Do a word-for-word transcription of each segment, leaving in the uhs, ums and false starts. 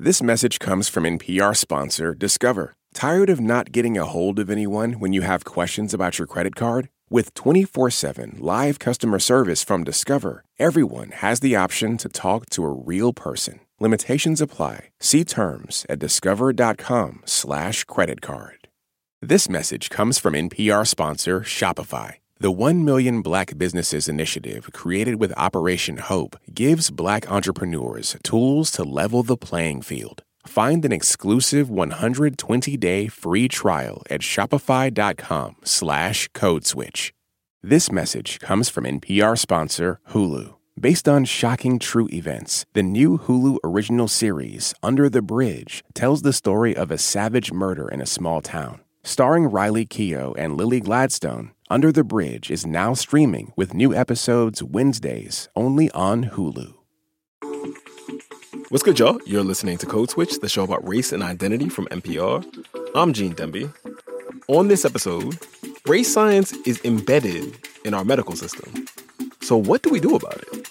This message comes from N P R sponsor Discover. Tired of not getting a hold of anyone when you have questions about your credit card? With twenty-four seven live customer service from Discover, everyone has the option to talk to a real person. Limitations apply. See terms at discover.com slash credit card. This message comes from N P R sponsor Shopify. The one million Black Businesses Initiative, created with Operation Hope, gives Black entrepreneurs tools to level the playing field. Find an exclusive one hundred twenty day free trial at shopify.com slash code switch. This message comes from N P R sponsor Hulu. Based on shocking true events, the new Hulu original series, Under the Bridge, tells the story of a savage murder in a small town. Starring Riley Keough and Lily Gladstone, Under the Bridge is now streaming with new episodes Wednesdays only on Hulu. What's good, y'all? You're listening to Code Switch, the show about race and identity from N P R. I'm Gene Demby. On this episode, race science is embedded in our medical system. So what do we do about it?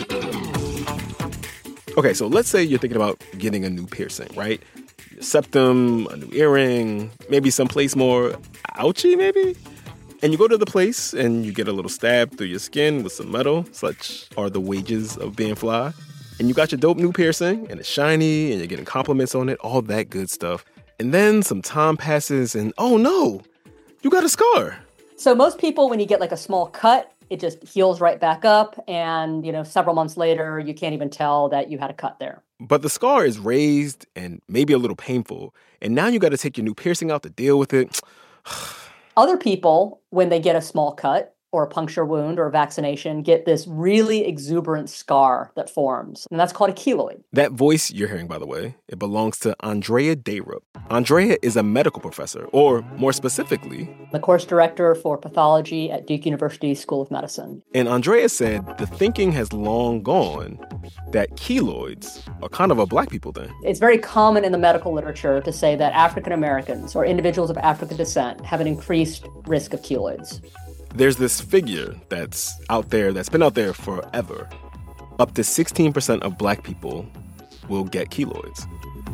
Okay, so let's say you're thinking about getting a new piercing, right? Septum, a new earring, maybe someplace more ouchy, maybe? And you go to the place and you get a little stab through your skin with some metal. Such are the wages of being fly. And you got your dope new piercing, and it's shiny, and you're getting compliments on it, all that good stuff. And then some time passes, and oh no, you got a scar. So most people, when you get like a small cut, it just heals right back up. And, you know, several months later, you can't even tell that you had a cut there. But the scar is raised and maybe a little painful. And now you got to take your new piercing out to deal with it. Other people, when they get a small cut or a puncture wound or a vaccination, get this really exuberant scar that forms. And that's called a keloid. That voice you're hearing, by the way, it belongs to Andrea Dayrup. Andrea is a medical professor, or more specifically, the course director for pathology at Duke University School of Medicine. And Andrea said the thinking has long gone that keloids are kind of a Black people thing. It's very common in the medical literature to say that African Americans or individuals of African descent have an increased risk of keloids. There's this figure that's out there, that's been out there forever. Up to sixteen percent of Black people will get keloids.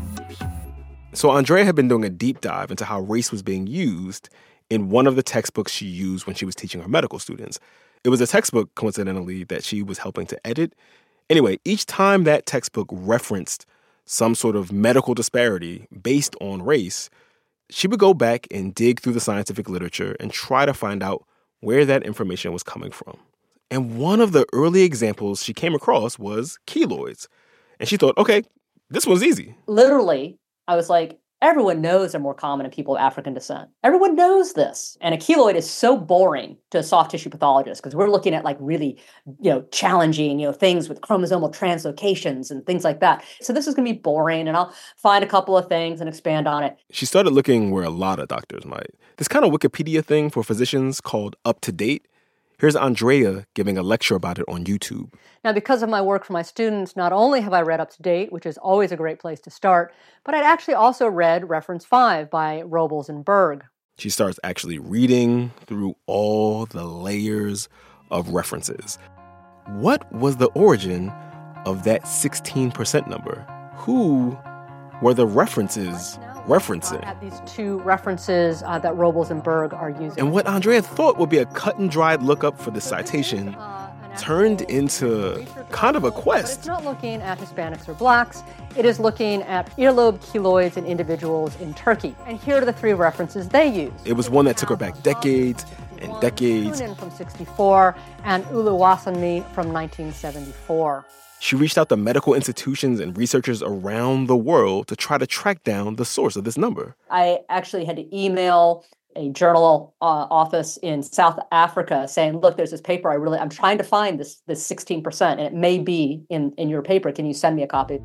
So Andrea had been doing a deep dive into how race was being used in one of the textbooks she used when she was teaching her medical students. It was a textbook, coincidentally, that she was helping to edit. Anyway, each time that textbook referenced some sort of medical disparity based on race, she would go back and dig through the scientific literature and try to find out where that information was coming from. And one of the early examples she came across was keloids. And she thought, okay, this one's easy. Literally, I was like, everyone knows they're more common in people of African descent. Everyone knows this. And a keloid is so boring to a soft tissue pathologist because we're looking at like really, you know, challenging, you know, things with chromosomal translocations and things like that. So this is going to be boring, and I'll find a couple of things and expand on it. She started looking where a lot of doctors might. This kind of Wikipedia thing for physicians called Up to Date. Here's Andrea giving a lecture about it on YouTube. Now, because of my work for my students, not only have I read Up to Date, which is always a great place to start, but I'd actually also read Reference five by Robles and Berg. She starts actually reading through all the layers of references. What was the origin of that sixteen percent number? Who were the references referencing? At these two references uh, that Robles and Berg are using. And what Andrea thought would be a cut and dried lookup for the citation turned into kind of a quest. But it's not looking at Hispanics or Blacks. It is looking at earlobe keloids in individuals in Turkey. And here are the three references they use. It was one that took her back decades and decades. Tunin from sixty-four and Uluwasanmi from nineteen seventy-four. She reached out to medical institutions and researchers around the world to try to track down the source of this number. I actually had to email a journal uh, office in South Africa saying, look, there's this paper I really, I'm trying to find this this sixteen percent, and it may be in, in your paper. Can you send me a copy?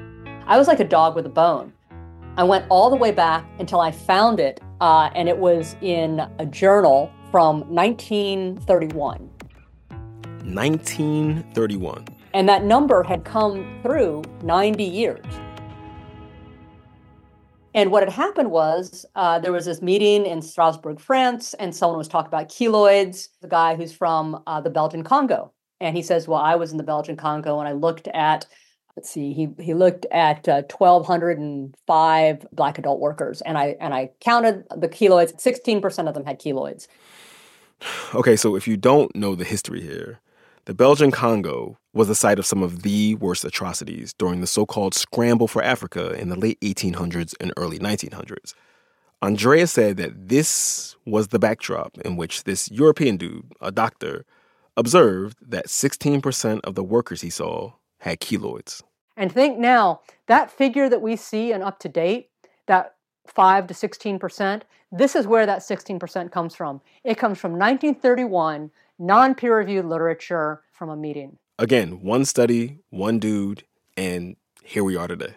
I was like a dog with a bone. I went all the way back until I found it, uh, and it was in a journal from nineteen thirty-one. nineteen thirty-one. And that number had come through ninety years. And what had happened was uh, there was this meeting in Strasbourg, France, and someone was talking about keloids, the guy who's from uh, the Belgian Congo. And he says, well, I was in the Belgian Congo, and I looked at let's see, he he looked at uh, one thousand two hundred five Black adult workers, and I and I counted the keloids. sixteen percent of them had keloids. Okay, so if you don't know the history here, the Belgian Congo was the site of some of the worst atrocities during the so-called Scramble for Africa in the late eighteen hundreds and early nineteen hundreds. Andrea said that this was the backdrop in which this European dude, a doctor, observed that sixteen percent of the workers he saw had keloids. And think now, that figure that we see in Up to Date, that five to sixteen percent, this is where that sixteen percent comes from. It comes from nineteen thirty-one, non-peer-reviewed literature from a meeting. Again, one study, one dude, and here we are today.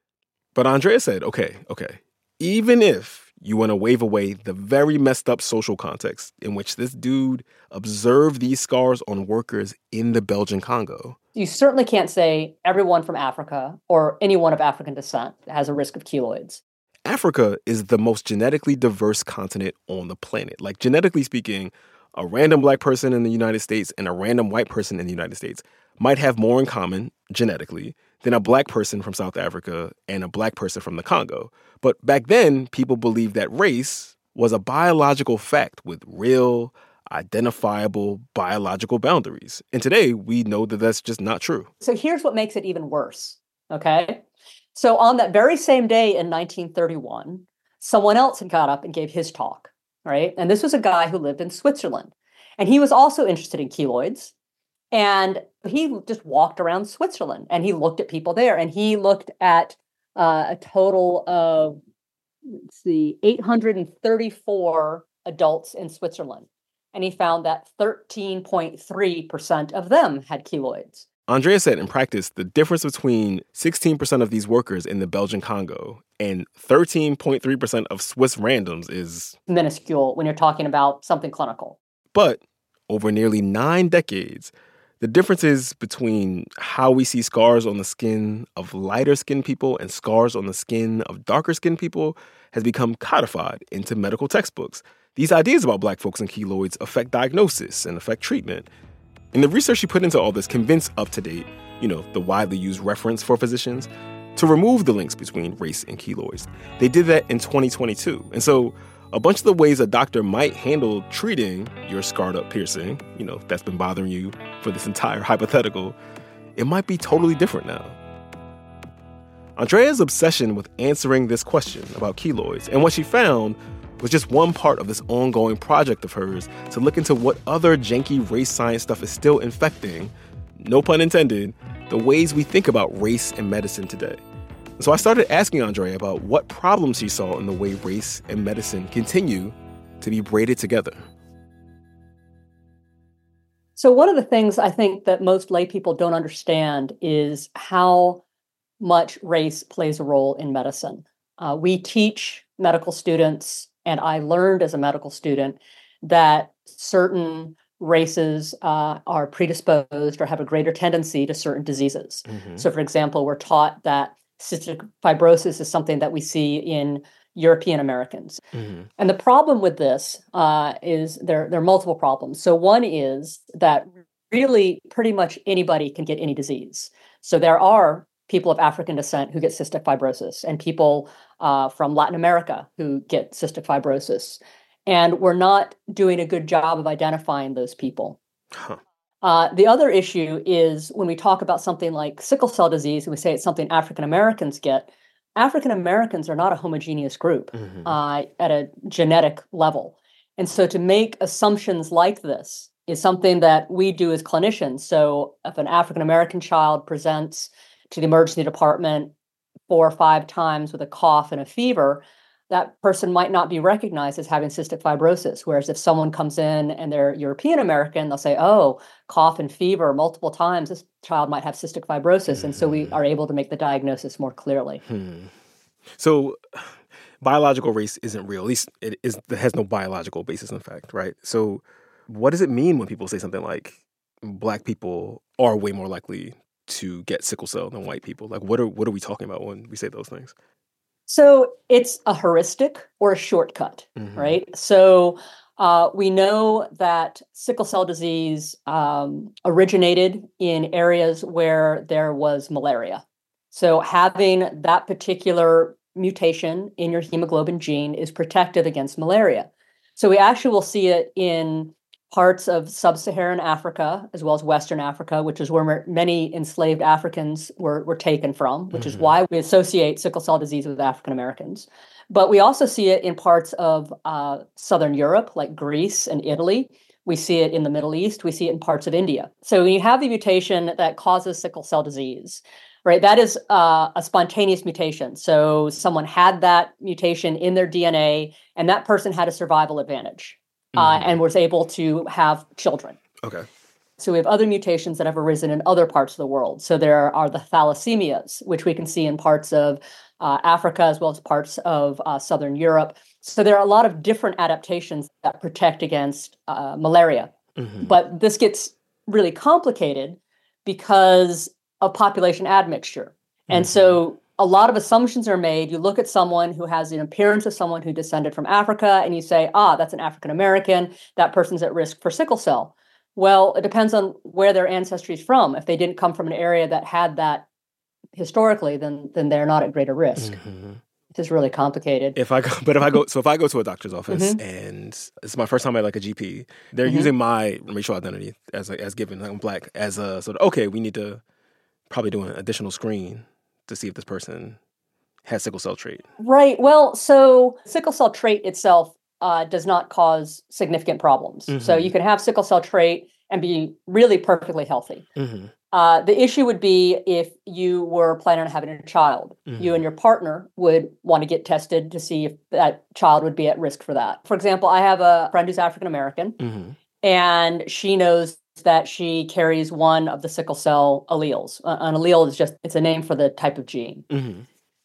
But Andrea said, okay, okay, even if you want to wave away the very messed up social context in which this dude observed these scars on workers in the Belgian Congo, you certainly can't say everyone from Africa or anyone of African descent has a risk of keloids. Africa is the most genetically diverse continent on the planet. Like, genetically speaking, a random black person in the United States and a random white person in the United States might have more in common genetically than a black person from South Africa and a black person from the Congo. But back then, people believed that race was a biological fact with real, identifiable biological boundaries. And today, we know that that's just not true. So here's what makes it even worse, okay? So on that very same day in nineteen thirty-one, someone else had got up and gave his talk, right? And this was a guy who lived in Switzerland. And he was also interested in keloids. And he just walked around Switzerland and he looked at people there. And he looked at uh, a total of, let's see, eight hundred thirty-four adults in Switzerland. And he found that thirteen point three percent of them had keloids. Andrea said in practice, the difference between sixteen percent of these workers in the Belgian Congo and thirteen point three percent of Swiss randoms is minuscule when you're talking about something clinical. But over nearly nine decades, the differences between how we see scars on the skin of lighter skinned people and scars on the skin of darker skinned people has become codified into medical textbooks. These ideas about black folks and keloids affect diagnosis and affect treatment. And the research she put into all this convinced Up to Date, you know, the widely used reference for physicians, to remove the links between race and keloids. They did that in twenty twenty-two. And so a bunch of the ways a doctor might handle treating your scarred up piercing, you know, that's been bothering you for this entire hypothetical, it might be totally different now. Andrea's obsession with answering this question about keloids and what she found was just one part of this ongoing project of hers to look into what other janky race science stuff is still infecting, no pun intended, the ways we think about race and medicine today. So I started asking Andrea about what problems she saw in the way race and medicine continue to be braided together. So one of the things I think that most lay people don't understand is how much race plays a role in medicine. Uh, we teach medical students, and I learned as a medical student, that certain races uh, are predisposed or have a greater tendency to certain diseases. Mm-hmm. So for example, we're taught that cystic fibrosis is something that we see in European Americans. Mm-hmm. And the problem with this uh, is there, there are multiple problems. So one is that really pretty much anybody can get any disease. So there are people of African descent who get cystic fibrosis and people uh, from Latin America who get cystic fibrosis. And we're not doing a good job of identifying those people. Huh. Uh, the other issue is when we talk about something like sickle cell disease, and we say it's something African Americans get, African Americans are not a homogeneous group mm-hmm. uh, at a genetic level. And so to make assumptions like this is something that we do as clinicians. So if an African American child presents to the emergency department four or five times with a cough and a fever, that person might not be recognized as having cystic fibrosis. Whereas if someone comes in and they're European American, they'll say, oh, cough and fever multiple times, this child might have cystic fibrosis. Mm-hmm. And so we are able to make the diagnosis more clearly. Hmm. So biological race isn't real. At least it, is, it has no biological basis in fact, right? So what does it mean when people say something like black people are way more likely to get sickle cell than white people? Like, what are what are we talking about when we say those things? So it's a heuristic or a shortcut, mm-hmm. right? So Uh, we know that sickle cell disease um, originated in areas where there was malaria. So having that particular mutation in your hemoglobin gene is protective against malaria. So we actually will see it in parts of sub-Saharan Africa, as well as Western Africa, which is where many enslaved Africans were, were taken from, which mm-hmm. is why we associate sickle cell disease with African Americans. But we also see it in parts of uh, Southern Europe, like Greece and Italy. We see it in the Middle East. We see it in parts of India. So when you have the mutation that causes sickle cell disease, right, that is uh, a spontaneous mutation. So someone had that mutation in their D N A, and that person had a survival advantage. Uh, mm-hmm. and was able to have children. Okay. So we have other mutations that have arisen in other parts of the world. So there are the thalassemias, which we can see in parts of uh, Africa as well as parts of uh, Southern Europe. So there are a lot of different adaptations that protect against uh, malaria. Mm-hmm. But this gets really complicated because of population admixture. Mm-hmm. And so a lot of assumptions are made. You look at someone who has an appearance of someone who descended from Africa, and you say, ah, that's an African American. That person's at risk for sickle cell. Well, it depends on where their ancestry is from. If they didn't come from an area that had that historically, then then they're not at greater risk. Mm-hmm. It's really complicated. If I go, but if I go, so if I go to a doctor's office mm-hmm. and it's my first time at like a G P, they're mm-hmm. using my racial identity as a, as given, like I'm Black, as a sort of okay, we need to probably do an additional screen to see if this person has sickle cell trait. Right. Well, so sickle cell trait itself uh, does not cause significant problems. Mm-hmm. So you can have sickle cell trait and be really perfectly healthy. Mm-hmm. Uh, the issue would be if you were planning on having a child. Mm-hmm. You and your partner would want to get tested to see if that child would be at risk for that. For example, I have a friend who's African American, mm-hmm. and she knows that she carries one of the sickle cell alleles. Uh, an allele is just, it's a name for the type of gene. Mm-hmm.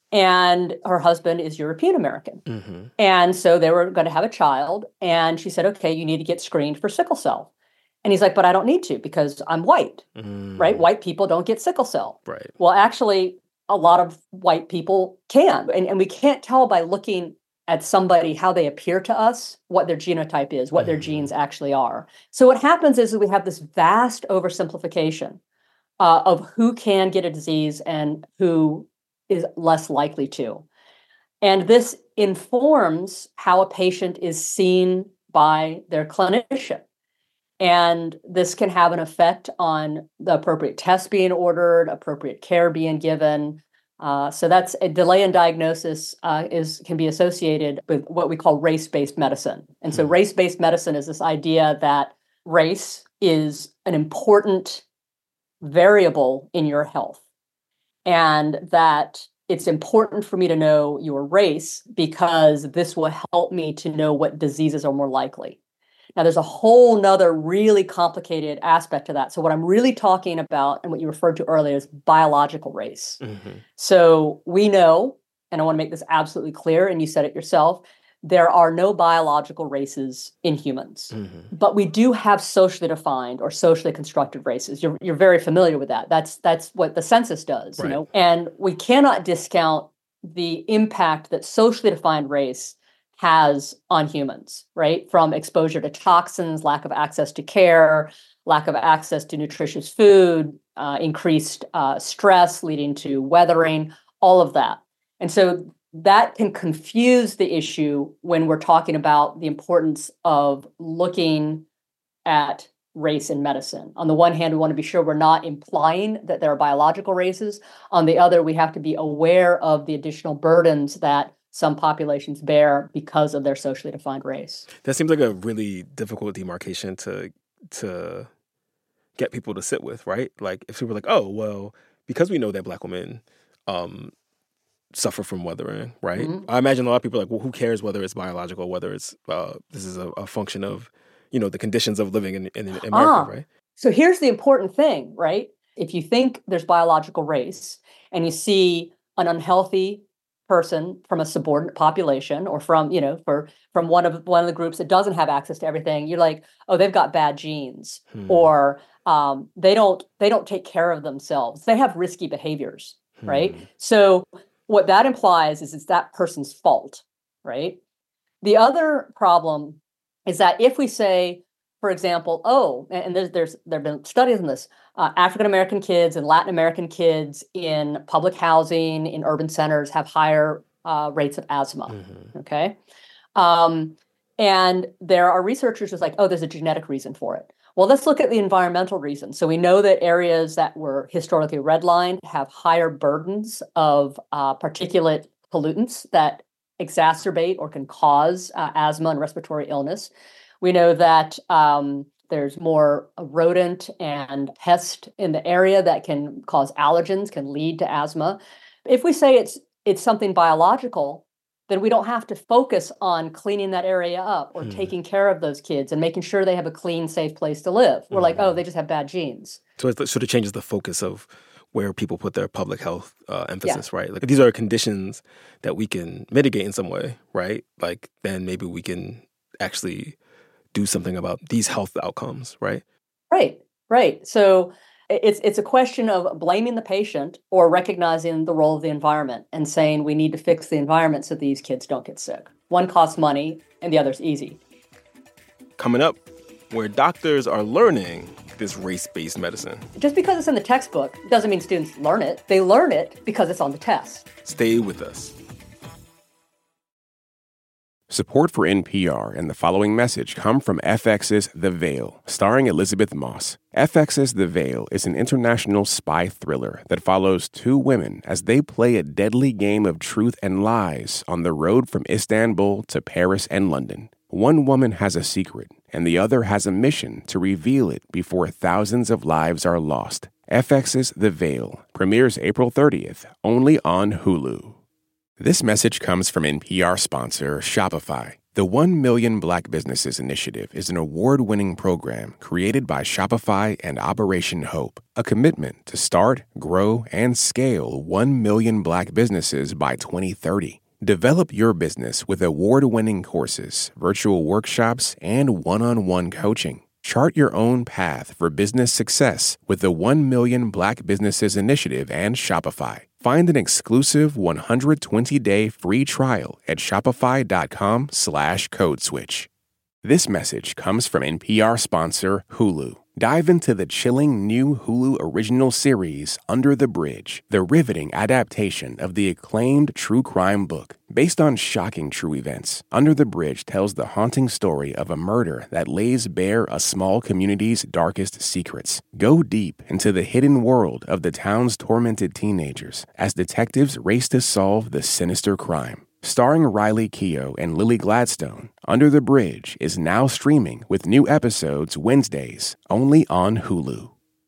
And her husband is European American. Mm-hmm. And so they were going to have a child. And she said, okay, you need to get screened for sickle cell. And he's like, but I don't need to because I'm white, mm. right? White people don't get sickle cell. Right. Well, actually, a lot of white people can. And, and we can't tell by looking at somebody how they appear to us, what their genotype is, what mm. their genes actually are. So what happens is we have this vast oversimplification uh, of who can get a disease and who is less likely to. And this informs how a patient is seen by their clinician. And this can have an effect on the appropriate tests being ordered, appropriate care being given. Uh, so that's a delay in diagnosis uh, is can be associated with what we call race-based medicine. And so mm-hmm. race-based medicine is this idea that race is an important variable in your health, and that it's important for me to know your race because this will help me to know what diseases are more likely. Now, there's a whole nother really complicated aspect to that. So what I'm really talking about and what you referred to earlier is biological race. Mm-hmm. So we know, and I want to make this absolutely clear, and you said it yourself, there are no biological races in humans. Mm-hmm. But we do have socially defined or socially constructed races. You're, you're very familiar with that. That's, that's what the census does, right. you know? And we cannot discount the impact that socially defined race has on humans, right? From exposure to toxins, lack of access to care, lack of access to nutritious food, uh, increased uh, stress leading to weathering, all of that. And so that can confuse the issue when we're talking about the importance of looking at race in medicine. On the one hand, we want to be sure we're not implying that there are biological races. On the other, we have to be aware of the additional burdens that some populations bear because of their socially defined race. That seems like a really difficult demarcation to to get people to sit with, right? Like if people are like, oh, well, because we know that Black women um, suffer from weathering, right? Mm-hmm. I imagine a lot of people are like, well, who cares whether it's biological, whether it's uh, this is a, a function of, you know, the conditions of living in, in, in America, ah, right? So here's the important thing, right? If you think there's biological race and you see an unhealthy person from a subordinate population or from, you know, for from one of one of the groups that doesn't have access to everything, you're like, oh, they've got bad genes, hmm. or um, they don't they don't take care of themselves. They have risky behaviors, hmm. right? So what that implies is it's that person's fault, right? The other problem is that if we say, for example, oh, and there's, there's there have been studies on this, uh, African American kids and Latin American kids in public housing, in urban centers have higher uh, rates of asthma, mm-hmm. okay? Um, and there are researchers who's like, oh, there's a genetic reason for it. Well, let's look at the environmental reasons. So we know that areas that were historically redlined have higher burdens of uh, particulate pollutants that exacerbate or can cause uh, asthma and respiratory illness. We know that um, there's more rodent and pest in the area that can cause allergens, can lead to asthma. If we say it's it's something biological, then we don't have to focus on cleaning that area up or mm. taking care of those kids and making sure they have a clean, safe place to live. We're mm. like, oh, they just have bad genes. So it sort of changes the focus of where people put their public health uh, emphasis, yeah. right? Like these are conditions that we can mitigate in some way, right? Like then maybe we can actually do something about these health outcomes, right? Right, right. So it's it's a question of blaming the patient or recognizing the role of the environment and saying we need to fix the environment so these kids don't get sick. One costs money and the other's easy. Coming up, where doctors are learning this race-based medicine. Just because it's in the textbook doesn't mean students learn it. They learn it because it's on the test. Stay with us. Support for N P R and the following message come from F X's The Veil, starring Elizabeth Moss. F X's The Veil is an international spy thriller that follows two women as they play a deadly game of truth and lies on the road from Istanbul to Paris and London. One woman has a secret, and the other has a mission to reveal it before thousands of lives are lost. F X's The Veil premieres April thirtieth, only on Hulu. This message comes from N P R sponsor Shopify. The one million Black Businesses Initiative is an award-winning program created by Shopify and Operation Hope, a commitment to start, grow, and scale one million Black businesses by twenty thirty. Develop your business with award-winning courses, virtual workshops, and one-on-one coaching. Chart your own path for business success with the one million Black Businesses Initiative and Shopify. Find an exclusive one hundred twenty day free trial at shopify.com slash code switch. This message comes from N P R sponsor Hulu. Dive into the chilling new Hulu original series, Under the Bridge, the riveting adaptation of the acclaimed true crime book. Based on shocking true events, Under the Bridge tells the haunting story of a murder that lays bare a small community's darkest secrets. Go deep into the hidden world of the town's tormented teenagers as detectives race to solve the sinister crime. Starring Riley Keough and Lily Gladstone, Under the Bridge is now streaming with new episodes Wednesdays, only on Hulu.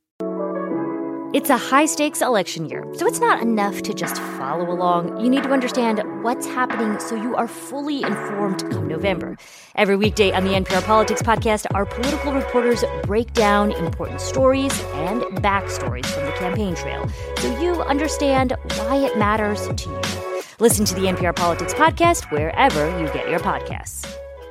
It's a high-stakes election year, so it's not enough to just follow along. You need to understand what's happening so you are fully informed come November. Every weekday on the N P R Politics Podcast, our political reporters break down important stories and backstories from the campaign trail so you understand why it matters to you. Listen to the N P R Politics Podcast wherever you get your podcasts.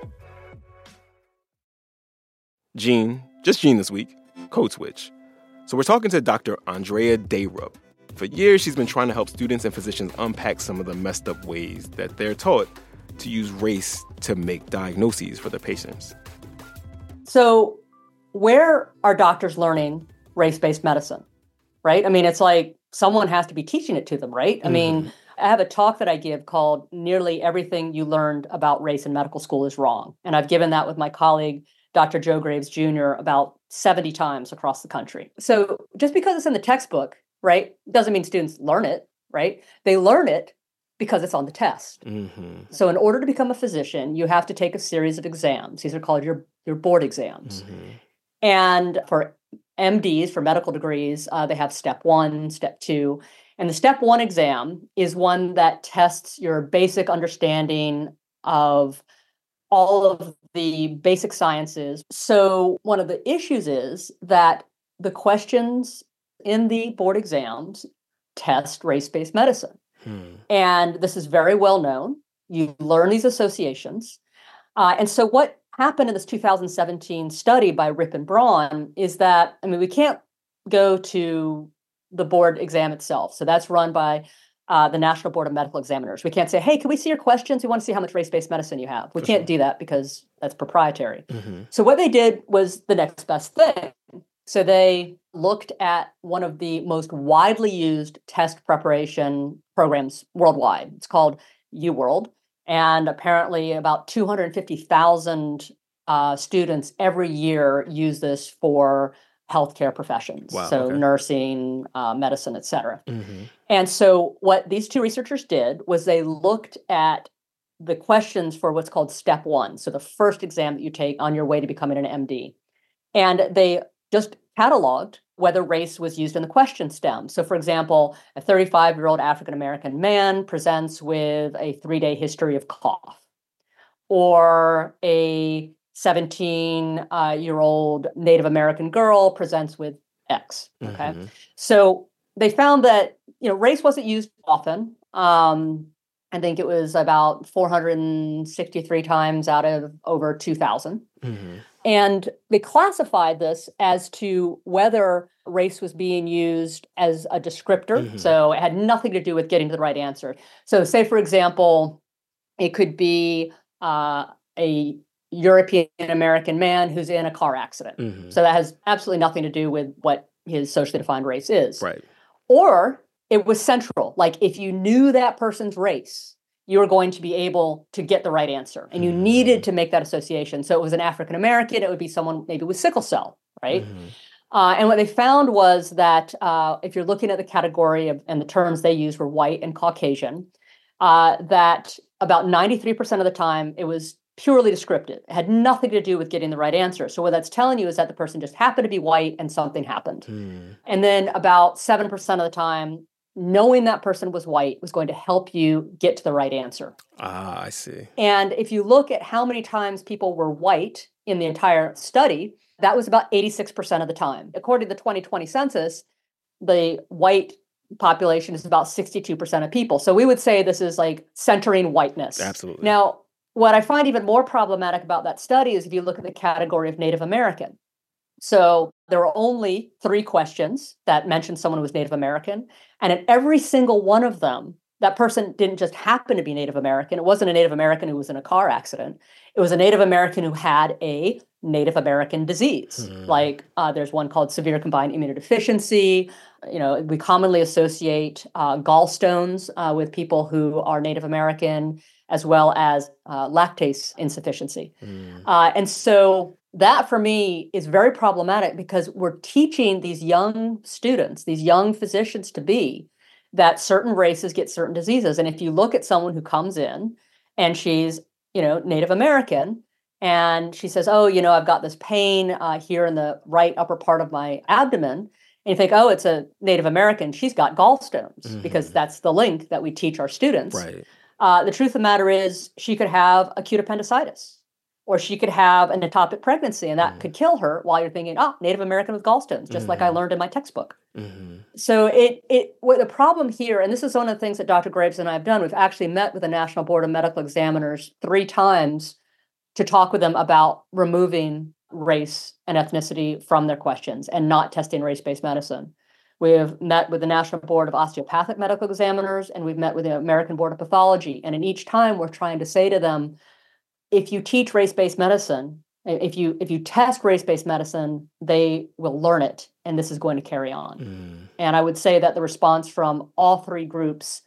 Gene, just Gene this week, Code Switch. So we're talking to Doctor Andrea Dayrup. For years, she's been trying to help students and physicians unpack some of the messed up ways that they're taught to use race to make diagnoses for their patients. So where are doctors learning race-based medicine, right? I mean, it's like someone has to be teaching it to them, right? I mm-hmm. mean, I have a talk that I give called Nearly Everything You Learned About Race in Medical School is Wrong. And I've given that with my colleague, Doctor Joe Graves Junior, about seventy times across the country. So just because it's in the textbook, right, doesn't mean students learn it, right? They learn it because it's on the test. Mm-hmm. So in order to become a physician, you have to take a series of exams. These are called your, your board exams. Mm-hmm. And for M Ds, for medical degrees, uh, they have step one, step two. And the step one exam is one that tests your basic understanding of all of the basic sciences. So one of the issues is that the questions in the board exams test race-based medicine. Hmm. And this is very well known. You learn these associations. Uh, and so what happened in this two thousand seventeen study by Rip and Braun is that, I mean, we can't go to the board exam itself. So that's run by uh, the National Board of Medical Examiners. We can't say, hey, can we see your questions? We want to see how much race-based medicine you have. We For can't sure. do that because that's proprietary. Mm-hmm. So what they did was the next best thing. So they looked at one of the most widely used test preparation programs worldwide. It's called UWorld. And apparently about two hundred fifty thousand uh, students every year use this for healthcare professions. Wow, so okay. nursing, uh, medicine, et cetera. Mm-hmm. And so what these two researchers did was they looked at the questions for what's called step one. So the first exam that you take on your way to becoming an M D. And they just cataloged whether race was used in the question stem. So for example, a thirty-five-year-old African-American man presents with a three-day history of cough, or a seventeen-year-old Native American girl presents with X, okay? Mm-hmm. So they found that, you know, race wasn't used often. Um, I think it was about four hundred sixty-three times out of over two thousand. Mm-hmm. And they classified this as to whether race was being used as a descriptor. Mm-hmm. So it had nothing to do with getting to the right answer. So say, for example, it could be uh, a European American man who's in a car accident. Mm-hmm. So that has absolutely nothing to do with what his socially defined race is. Right. Or it was central. Like if you knew that person's race, you were going to be able to get the right answer. And you mm-hmm. needed to make that association. So it was an African American, it would be someone maybe with sickle cell, right? Mm-hmm. Uh, and what they found was that uh, if you're looking at the category of, and the terms they used were white and Caucasian, uh, that about ninety-three percent of the time it was purely descriptive. It had nothing to do with getting the right answer. So what that's telling you is that the person just happened to be white and something happened. Mm. And then about seven percent of the time, knowing that person was white was going to help you get to the right answer. Ah, I see. And if you look at how many times people were white in the entire study, that was about eighty-six percent of the time. According to the twenty twenty census, the white population is about sixty-two percent of people. So we would say this is like centering whiteness. Absolutely. Now, what I find even more problematic about that study is if you look at the category of Native American. So there were only three questions that mentioned someone who was Native American. And in every single one of them, that person didn't just happen to be Native American. It wasn't a Native American who was in a car accident. It was a Native American who had a Native American disease. Hmm. Like uh, there's one called severe combined immunodeficiency. You know, we commonly associate uh, gallstones uh, with people who are Native American, as well as uh, lactase insufficiency. Hmm. Uh, and so that for me is very problematic because we're teaching these young students, these young physicians to be, that certain races get certain diseases. And if you look at someone who comes in and she's, you know, Native American, and she says, oh, you know, I've got this pain uh, here in the right upper part of my abdomen. And you think, oh, it's a Native American. She's got gallstones, mm-hmm. because that's the link that we teach our students. Right. Uh, the truth of the matter is she could have acute appendicitis, or she could have an ectopic pregnancy, and that mm-hmm. could kill her while you're thinking, oh, Native American with gallstones, just mm-hmm. like I learned in my textbook. Mm-hmm. So it it what the problem here, and this is one of the things that Doctor Graves and I have done, we've actually met with the National Board of Medical Examiners three times to talk with them about removing race and ethnicity from their questions and not testing race-based medicine. We have met with the National Board of Osteopathic Medical Examiners, and we've met with the American Board of Pathology. And in each time, we're trying to say to them, if you teach race-based medicine, if you if you test race-based medicine, they will learn it, and this is going to carry on. Mm. And I would say that the response from all three groups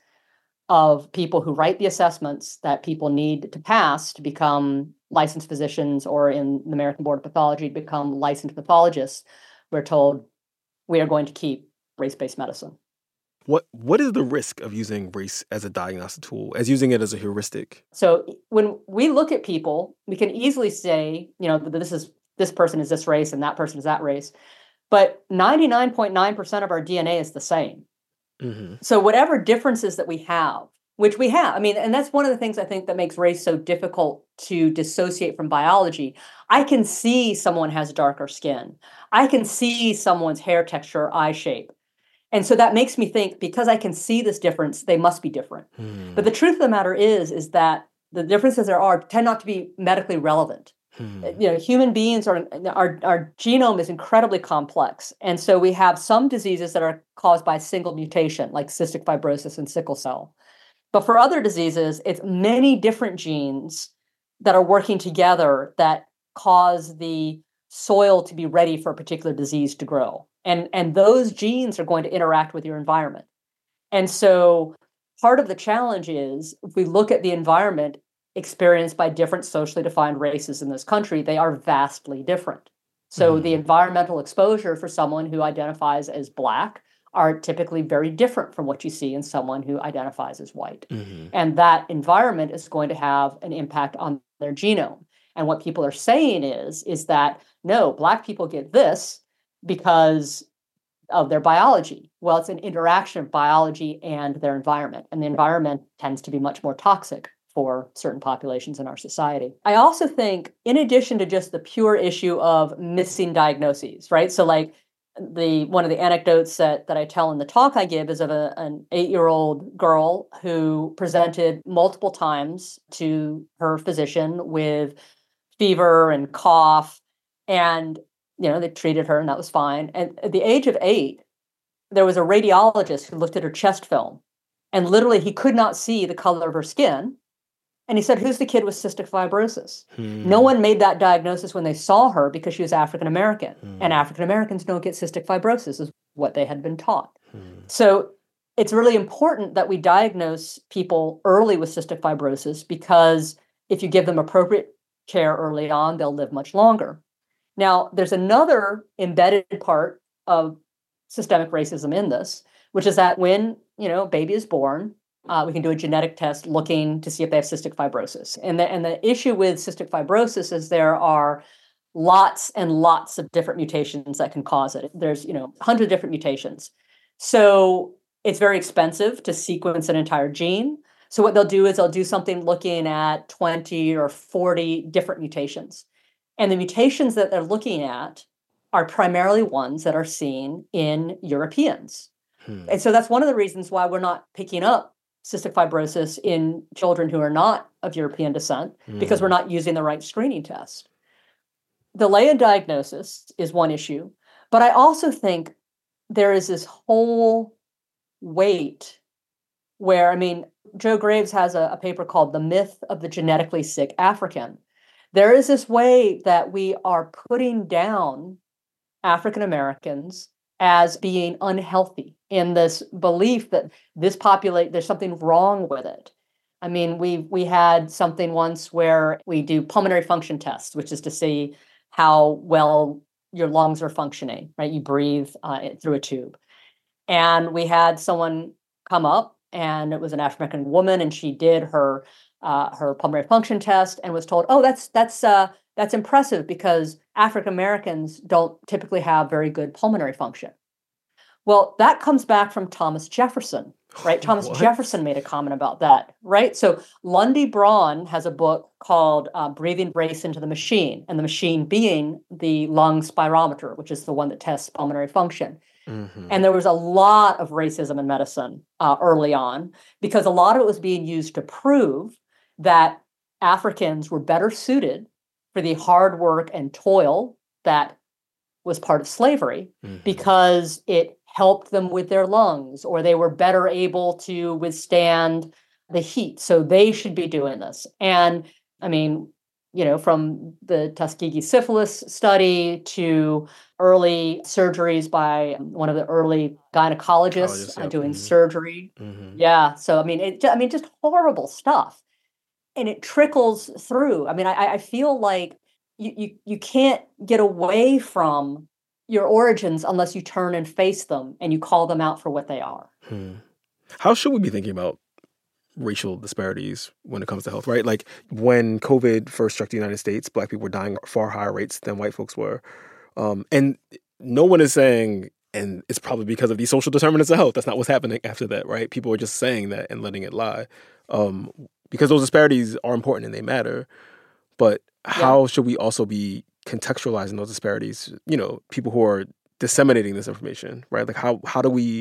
of people who write the assessments that people need to pass to become licensed physicians, or in the American Board of Pathology, to become licensed pathologists, we're told we are going to keep race-based medicine. What What is the risk of using race as a diagnostic tool, as using it as a heuristic? So when we look at people, we can easily say, you know, this is this person is this race and that person is that race. But ninety-nine point nine percent of our D N A is the same. Mm-hmm. So whatever differences that we have, which we have, I mean, and that's one of the things I think that makes race so difficult to dissociate from biology. I can see someone has darker skin. I can see someone's hair texture or eye shape. And so that makes me think, because I can see this difference, they must be different. Hmm. But the truth of the matter is, is that the differences there are tend not to be medically relevant. Hmm. You know, human beings are, our, our genome is incredibly complex. And so we have some diseases that are caused by a single mutation, like cystic fibrosis and sickle cell. But for other diseases, it's many different genes that are working together that cause the soil to be ready for a particular disease to grow. And, and those genes are going to interact with your environment. And so part of the challenge is, if we look at the environment experienced by different socially defined races in this country, they are vastly different. So mm-hmm. the environmental exposure for someone who identifies as Black are typically very different from what you see in someone who identifies as white. Mm-hmm. And that environment is going to have an impact on their genome. And what people are saying is, is that, no, Black people get this because of their biology. Well, it's an interaction of biology and their environment. And the environment tends to be much more toxic for certain populations in our society. I also think, in addition to just the pure issue of missing diagnoses, right? So like the one of the anecdotes that, that I tell in the talk I give is of a, an eight-year-old girl who presented multiple times to her physician with fever and cough. And, you know, they treated her and that was fine. And at the age of eight, there was a radiologist who looked at her chest film, and literally he could not see the color of her skin. And he said, who's the kid with cystic fibrosis? Hmm. No one made that diagnosis when they saw her because she was African-American. Hmm. And African-Americans don't get cystic fibrosis, is what they had been taught. Hmm. So it's really important that we diagnose people early with cystic fibrosis, because if you give them appropriate care early on, they'll live much longer. Now, there's another embedded part of systemic racism in this, which is that when, you know, a baby is born, Uh, we can do a genetic test looking to see if they have cystic fibrosis. And the, and the issue with cystic fibrosis is there are lots and lots of different mutations that can cause it. There's, you know, one hundred different mutations. So it's very expensive to sequence an entire gene. So what they'll do is they'll do something looking at twenty or forty different mutations. And the mutations that they're looking at are primarily ones that are seen in Europeans. Hmm. And so that's one of the reasons why we're not picking up cystic fibrosis in children who are not of European descent, mm. because we're not using the right screening test. Delay in diagnosis is one issue, but I also think there is this whole weight where, I mean, Joe Graves has a, a paper called The Myth of the Genetically Sick African. There is this way that we are putting down African Americans as being unhealthy, in this belief that this populate, there's something wrong with it. I mean, we we had something once where we do pulmonary function tests, which is to see how well your lungs are functioning, right? You breathe uh, through a tube. And we had someone come up, and it was an African-American woman, and she did her uh, her pulmonary function test and was told, oh, that's that's uh, that's impressive because African Americans don't typically have very good pulmonary function. Well, that comes back from Thomas Jefferson, right? Thomas what? Jefferson made a comment about that, right? So Lundy Braun has a book called uh, Breathing Race into the Machine, and the machine being the lung spirometer, which is the one that tests pulmonary function. Mm-hmm. And there was a lot of racism in medicine uh, early on, because a lot of it was being used to prove that Africans were better suited for the hard work and toil that was part of slavery, mm-hmm. because it helped them with their lungs, or they were better able to withstand the heat. So they should be doing this. And I mean, you know, from the Tuskegee syphilis study to early surgeries by one of the early gynecologists uh, doing mm-hmm. surgery. Mm-hmm. Yeah. So, I mean, it, I mean, just horrible stuff. And it trickles through. I mean, I, I feel like you, you, you can't get away from your origins unless you turn and face them and you call them out for what they are. Hmm. How should we be thinking about racial disparities when it comes to health, right? Like when COVID first struck the United States, Black people were dying at far higher rates than white folks were. Um, and no one is saying, and it's probably because of these social determinants of health. That's not what's happening after that, right? People are just saying that and letting it lie. Um, because those disparities are important and they matter. But how yeah. should we also be contextualizing those disparities, you know, people who are disseminating this information, right? Like how how do we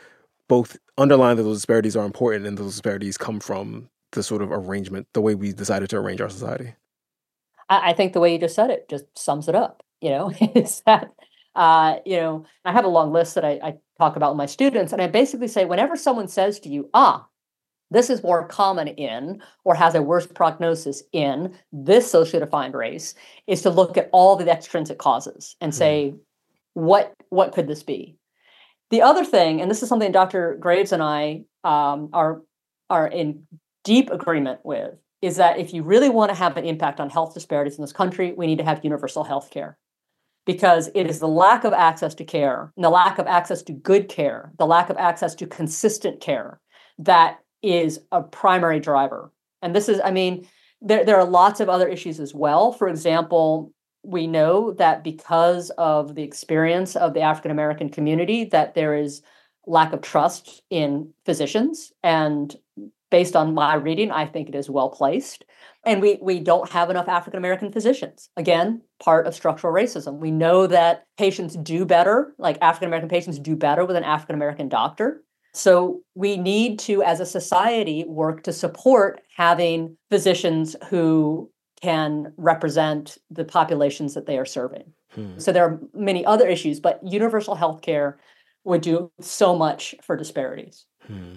both underline that those disparities are important and those disparities come from the sort of arrangement, the way we decided to arrange our society? I, I think the way you just said it just sums it up. You know, is that, uh, you know, I have a long list that I, I talk about with my students. And I basically say, whenever someone says to you, ah, this is more common in, or has a worse prognosis in this socially defined race, is to look at all the extrinsic causes and say, mm. what, what could this be? The other thing, and this is something Doctor Graves and I um, are, are in deep agreement with, is that if you really want to have an impact on health disparities in this country, we need to have universal health care. Because it is the lack of access to care, and the lack of access to good care, the lack of access to consistent care that is a primary driver. And this is, I mean, there, there are lots of other issues as well. For example, we know that because of the experience of the African-American community, that there is lack of trust in physicians. And based on my reading, I think it is well placed. And we we don't have enough African-American physicians. Again, part of structural racism. We know that patients do better, like African-American patients do better with an African-American doctor. So we need to, as a society, work to support having physicians who can represent the populations that they are serving. Hmm. So there are many other issues, but universal health care would do so much for disparities. Hmm.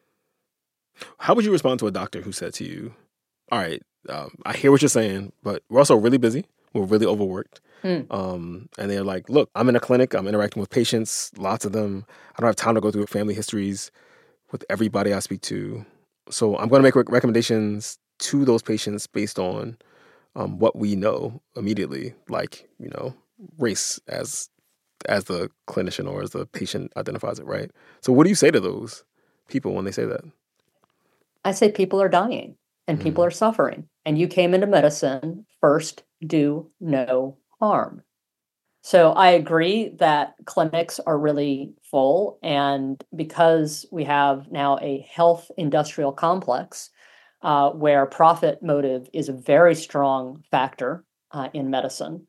How would you respond to a doctor who said to you, all right, um, I hear what you're saying, but we're also really busy. We're really overworked. Mm. Um, and they're like, look, I'm in a clinic. I'm interacting with patients, lots of them. I don't have time to go through family histories with everybody I speak to. So I'm going to make rec- recommendations to those patients based on um, what we know immediately, like, you know, race as as the clinician or as the patient identifies it, right? So what do you say to those people when they say that? I say people are dying. And mm. people are suffering. And you came into medicine, first, do no harm. So I agree that clinics are really full. And because we have now a health industrial complex uh, where profit motive is a very strong factor uh, in medicine,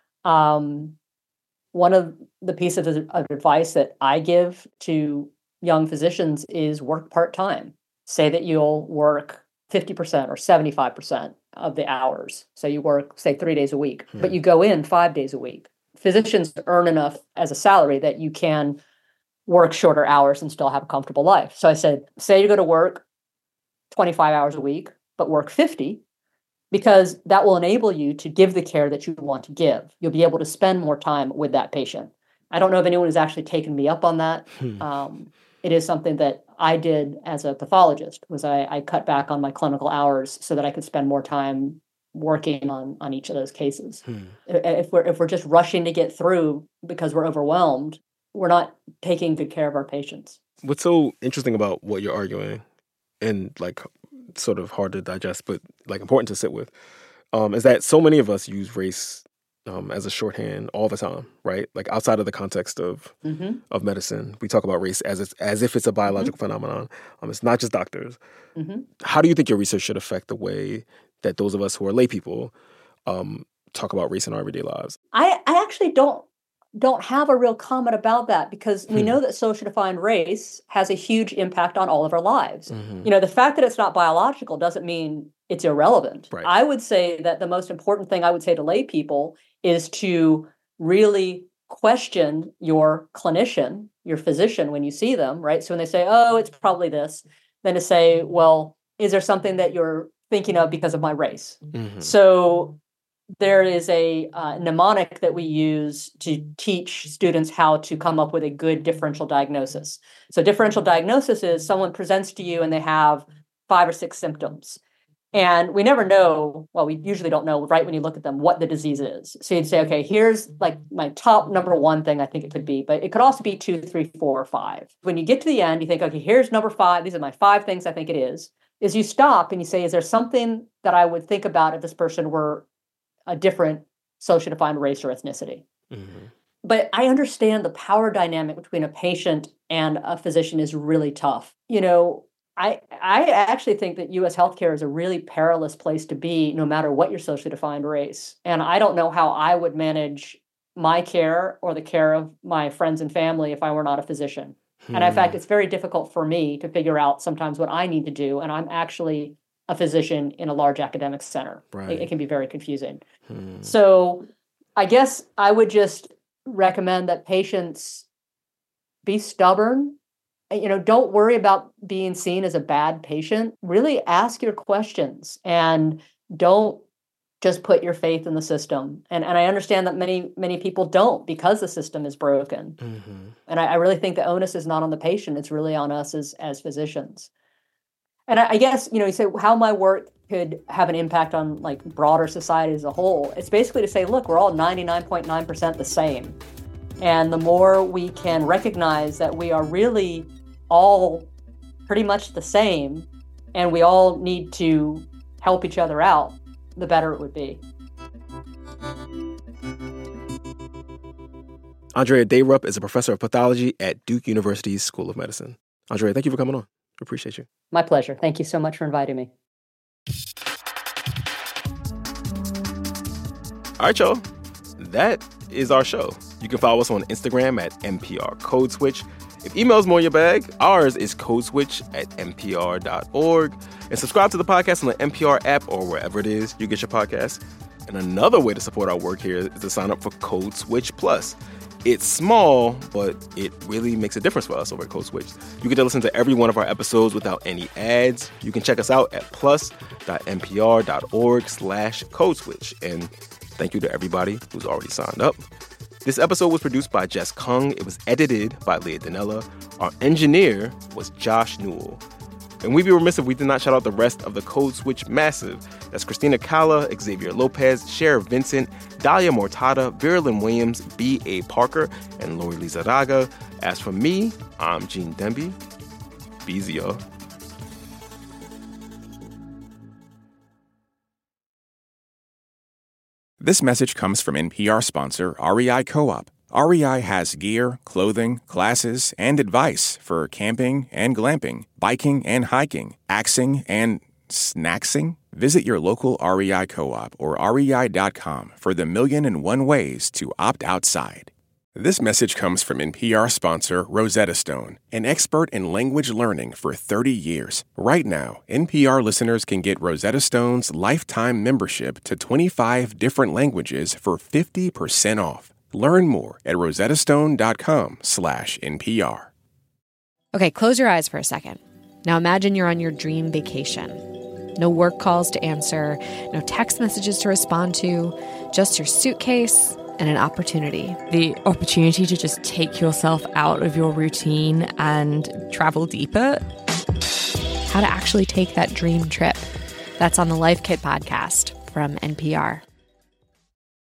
um, one of the pieces of, of advice that I give to young physicians is work part-time. Say that you'll work fifty percent or seventy-five percent of the hours. So you work, say, three days a week, hmm. but you go in five days a week. Physicians earn enough as a salary that you can work shorter hours and still have a comfortable life. So I said, say you go to work twenty-five hours a week, but work fifty, because that will enable you to give the care that you want to give. You'll be able to spend more time with that patient. I don't know if anyone has actually taken me up on that. Hmm. Um, it is something that I did as a pathologist, was I, I cut back on my clinical hours so that I could spend more time working on, on each of those cases. Hmm. If we're if we're just rushing to get through because we're overwhelmed, we're not taking good care of our patients. What's so interesting about what you're arguing, and like sort of hard to digest, but like important to sit with, um, is that so many of us use race Um, as a shorthand all the time, right? Like outside of the context of mm-hmm. of medicine, we talk about race as it's, as if it's a biological mm-hmm. phenomenon. Um, it's not just doctors. Mm-hmm. How do you think your research should affect the way that those of us who are lay people um, talk about race in our everyday lives? I, I actually don't don't have a real comment about that, because we hmm. know that social defined race has a huge impact on all of our lives. Mm-hmm. You know, the fact that it's not biological doesn't mean it's irrelevant. Right. I would say that the most important thing I would say to lay people is to really question your clinician, your physician, when you see them, right? So when they say, oh, it's probably this, then to say, well, is there something that you're thinking of because of my race? Mm-hmm. So there is a uh, mnemonic that we use to teach students how to come up with a good differential diagnosis. So differential diagnosis is someone presents to you and they have five or six symptoms. And we never know, well, we usually don't know right when you look at them what the disease is. So you'd say, okay, here's like my top number one thing I think it could be, but it could also be two, three, four, or five. When you get to the end, you think, okay, here's number five. These are my five things I think it is. Is you stop and you say, is there something that I would think about if this person were a different socially defined race or ethnicity? Mm-hmm. But I understand the power dynamic between a patient and a physician is really tough. You know, I I actually think that U S healthcare is a really perilous place to be, no matter what your socially defined race. And I don't know how I would manage my care or the care of my friends and family if I were not a physician. Hmm. And in fact, it's very difficult for me to figure out sometimes what I need to do. And I'm actually a physician in a large academic center. Right. It, it can be very confusing. Hmm. So I guess I would just recommend that patients be stubborn. You know, don't worry about being seen as a bad patient. Really ask your questions and don't just put your faith in the system. And and I understand that many, many people don't because the system is broken. Mm-hmm. And I, I really think the onus is not on the patient. It's really on us as, as physicians. And I, I guess, you know, you say how my work could have an impact on like broader society as a whole. It's basically to say, look, we're all ninety-nine point nine percent the same. And the more we can recognize that we are really all pretty much the same, and we all need to help each other out, the better it would be. Andrea Dayrup is a professor of pathology at Duke University's School of Medicine. Andrea, thank you for coming on. I appreciate you. My pleasure. Thank you so much for inviting me. All right, y'all. That is our show. You can follow us on Instagram at N P R Code Switch. If email's more your bag, ours is codeswitch at N P R dot org. And subscribe to the podcast on the N P R app or wherever it is you get your podcasts. And another way to support our work here is to sign up for Code Switch Plus. It's small, but it really makes a difference for us over at Code Switch. You get to listen to every one of our episodes without any ads. You can check us out at plus dot N P R dot org slash code switch. And thank you to everybody who's already signed up. This episode was produced by Jess Kung. It was edited by Leah Donnella. Our engineer was Josh Newell. And we'd be remiss if we did not shout out the rest of the Code Switch Massive. That's Christina Calla, Xavier Lopez, Sheriff Vincent, Dahlia Mortada, Verilyn Williams, B A. Parker, and Lori Lizarraga. As for me, I'm Gene Demby. Be easy, y'all. This message comes from N P R sponsor R E I Co-op. R E I has gear, clothing, classes, and advice for camping and glamping, biking and hiking, axing and snacksing. Visit your local R E I Co-op or R E I dot com for the million and one ways to opt outside. This message comes from N P R sponsor Rosetta Stone, an expert in language learning for thirty years. Right now, N P R listeners can get Rosetta Stone's lifetime membership to twenty-five different languages for fifty percent off. Learn more at rosettastone dot com slash N P R. Okay, close your eyes for a second. Now imagine you're on your dream vacation. No work calls to answer, no text messages to respond to, just your suitcase and an opportunity. The opportunity to just take yourself out of your routine and travel deeper. How to actually take that dream trip. That's on the Life Kit podcast from N P R.